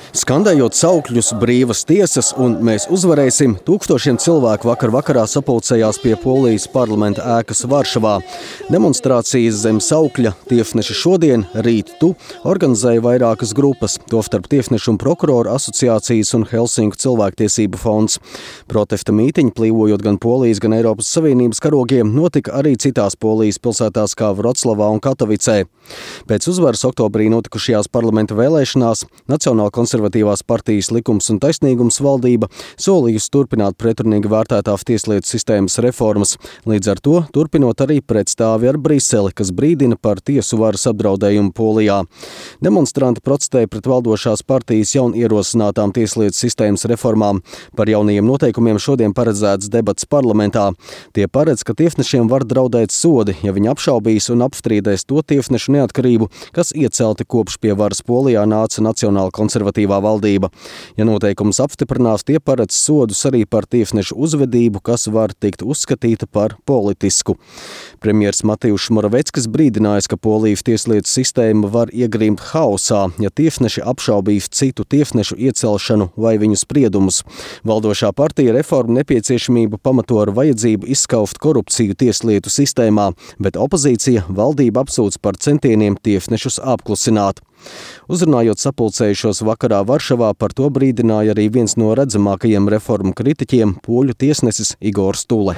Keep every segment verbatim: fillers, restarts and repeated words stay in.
Skandējot saukļus brīvas tiesas un mēs uzvarēsim, tūkstošiem cilvēku vakar vakarā sapulcējās pie Polijas parlamenta ēkas Varšavā. Demonstrācijas zem saukļa Tiefneši šodien, rīt tu organizēja vairākas grupas, tostarp Tiefnešu un prokuroru asociācijas un Helsinku cilvēktiesību fonds. Protesta mītiņi, plīvojot gan Polijas, gan Eiropas Savienības karogiem, notika arī citās Polijas pilsētās kā Vroclavā un Katovicē. Pēc uzvaras oktobrī notikušajās parlamenta vēlēšanās Nacionāla konservatīvās partijas Likums un taisnīgums valdība solījusi turpināt pretrunīgi vērtētās tieslietu sistēmas reformas, līdz ar to turpinot arī pretstāvi ar Briseli, kas brīdina par tiesu varas apdraudējumu Polijā. Demonstranti protestēja pret valdošās partijas jaun ierosinātām tieslietu sistēmas reformām. Par jaunajiem noteikumiem šodien paredzēts debats parlamentā. Tie paredz, ka tiesnešiem var draudēt sodi, ja viņi apšaubīs un apstrīdēs to tiesnešu neatkarību, kas iecelti kopš pie varas Polijā nāca Nacionāla konservatīvā valdība. Ja noteikums apstiprinās, tie paredz sodus arī par tiesnešu uzvedību, kas var tikt uzskatīta par politisku. Premjers Mateusz Moraveckis brīdinājis, ka Polijas tieslietu sistēma var iegrimt haosā, ja tiesneši apšaubīs citu tiesnešu iecelšanu vai viņu spriedumus. Valdošā partija reformu nepieciešamību pamato ar vajadzību izskaust korupciju tieslietu sistēmā, bet opozīcija valdību apsūdz par centieniem tiesnešus apklusināt. Uzrunājot sapulcējušos vakarā Varšavā, par to brīdināja arī viens no redzamākajiem reformu kritiķiem – poļu tiesnesis Igors Tule.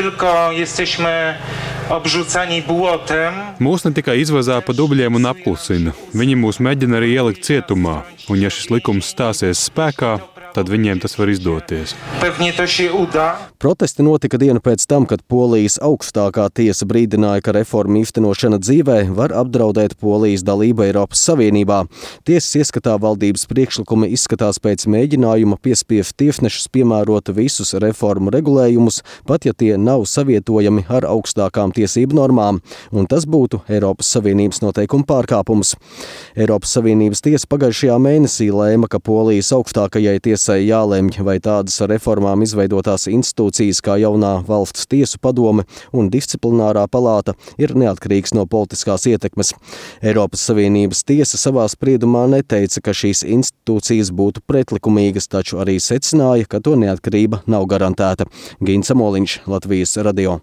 Mūs ne tikai izvazā pa dubļiem un apklusina, viņi mūs mēģina arī ielikt cietumā, un ja šis likums stāsies spēkā, tad viņiem tas var izdoties. Protesti notika dienu pēc tam, kad Polijas augstākā tiesa brīdināja, ka reformu īstenošana dzīvē var apdraudēt Polijas dalību Eiropas Savienībā. Tiesas ieskatā valdības priekšlikumi izskatās pēc mēģinājuma piespiest tiesnešus piemērot visus reformu regulējumus, pat ja tie nav savietojami ar augstākām tiesību normām, un tas būtu Eiropas Savienības noteikumu pārkāpums. Eiropas Savienības tiesa pagājušajā mēnesī lēma, ka Polijas augstākajai tiesai jālemj, vai tādas reformām izveidotās institūcijas kā jaunā valsts tiesu padome un disciplinārā palāta ir neatkarīgs no politiskās ietekmes. Eiropas Savienības tiesa savā spriedumā neteica, ka šīs institūcijas būtu pretlikumīgas, taču arī secināja, ka to neatkarība nav garantēta. Gins Amoliņš, Latvijas radio.